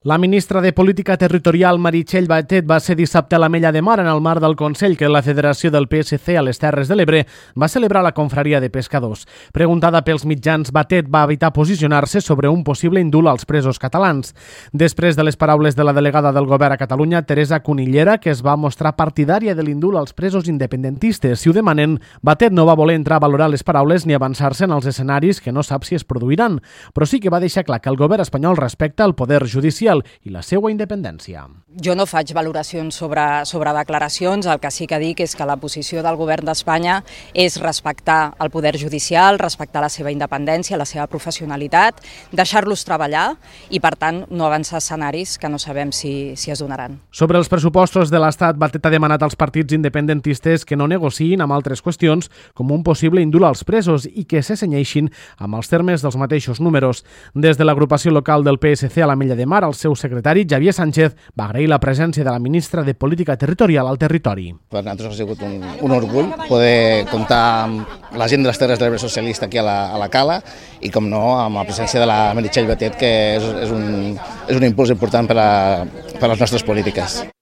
La ministra de Política Territorial, Meritxell Batet, va ser dissabte a l'Ametlla de Mar en el marc del Consell que la Federació del PSC a les Terres de l'Ebre va celebrar la confraria de pescadors. Preguntada pels mitjans, Batet va evitar posicionar-se sobre un possible indult als presos catalans. Després de les paraules de la delegada del govern a Catalunya, Teresa Cunillera, que es va mostrar partidària de l'indult als presos independentistes. Si ho demanen, Batet no va voler entrar a valorar les paraules ni avançar-se en els escenaris que no sap si es produiran, però sí que va deixar clar que el govern espanyol respecta el poder judicial i la seva independència. Jo no faig valoracions sobre declaracions, el que sí que dic és que la posició del govern d'Espanya és respectar el poder judicial, respectar la seva independència, la seva professionalitat, deixar-los treballar i, per tant, no avançar escenaris que no sabem si es donaran. Sobre els pressupostos de l'Estat, Batet ha demanat als partits independentistes que no negociïn amb altres qüestions com un possible indult als presos i que se cenyeixin amb els termes dels mateixos números. Des de l'agrupació local del PSC a l'Ametlla de Mar, el seu secretari, Xavier Sánchez, va agrair la presència de la ministra de Política Territorial al territori. Per nosaltres ha sigut un orgull poder comptar amb la gent de les Terres de l'Ebre socialista aquí a la Cala i, com no, amb la presència de la Meritxell Batet, que és un impuls important per a les nostres polítiques.